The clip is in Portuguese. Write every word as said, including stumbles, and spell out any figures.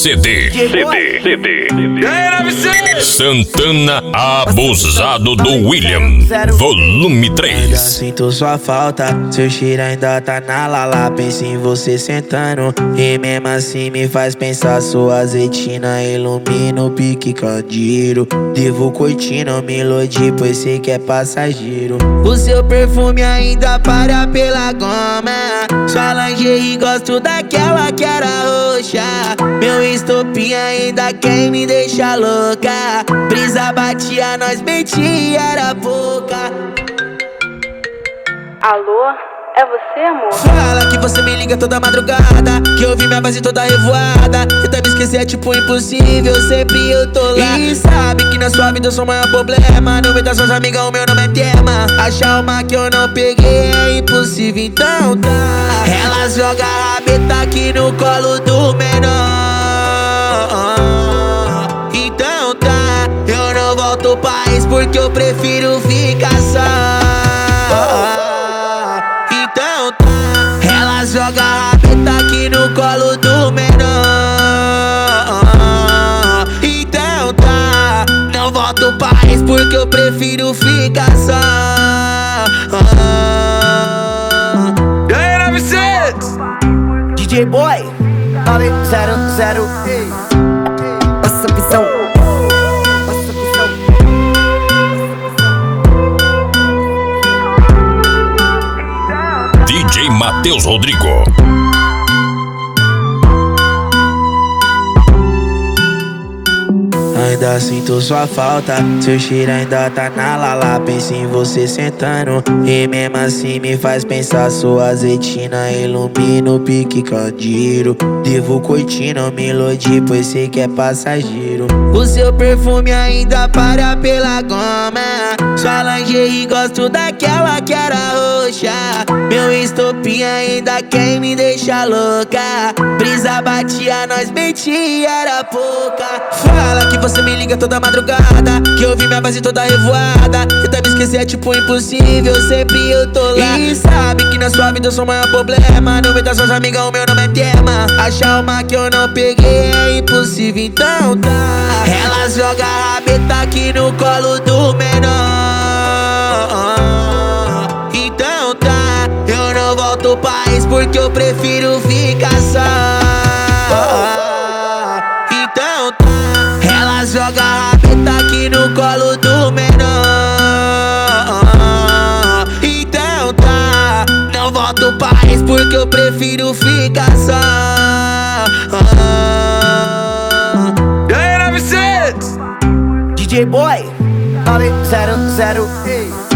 C D. C D. C D. Santana Abusado do William, volume Ainda três. sinto sua falta, seu cheiro ainda tá na lala. Penso em você sentando e mesmo assim me faz pensar. Sua azeitina ilumina o pique candeeiro. Devo curtindo melodia, pois sei que é passageiro. O seu perfume ainda para pela goma. Sua lingerie gosto daquela que era roxa. Meu estopim ainda quer me deixar louca. Brisa batia, nós mentia, era pouca. Alô? É você, amor? Fala que você me liga toda madrugada, que eu vi minha base toda revoada. Tentar me esquecer é tipo impossível, sempre eu tô lá. E sabe que na sua vida eu sou o maior problema. No meio das suas amigas o meu nome é tema. Achar uma que eu não peguei é impossível, então tá. Elas jogam a rabeta aqui no colo do menor. Então tá, eu não volto país porque eu prefiro ficar só. Então tá, elas jogam a rabeta aqui no colo do menor. Então tá, não volto país porque eu prefiro ficar só. E aí, nove seis? D J Boy nove zero zero. Passa a visão. Passa a visão. D J Matheus Rodrigo. Ainda sinto sua falta, seu cheiro ainda tá na lala. Penso em você sentando e mesmo assim me faz pensar. Sua azeitina ilumina o pique candeeiro. Devo curtindo melodia, pois sei que é passageiro. O seu perfume ainda para pela goma. Sua lingerie gosto daquela que era roxa. Meu estopim ainda quer me deixar louca. Brisa batia, nós mentia, era pouca. Fala que você me liga toda madrugada, que eu vi minha base toda revoada. Tentar me esquecer é tipo impossível, sempre eu tô lá. E sabe que na sua vida eu sou o maior problema. No meio das suas amigas o meu nome é tema. Achar uma que eu não peguei é impossível, então tá. Elas jogam a rabeta aqui no colo do menor. Então tá, eu não volto país porque eu prefiro ficar só. Então tá, elas jogam a rabeta aqui no colo do menor. Então tá, não volto país porque eu prefiro ficar só. E aí, nove seis? D J Boy nove zero zero.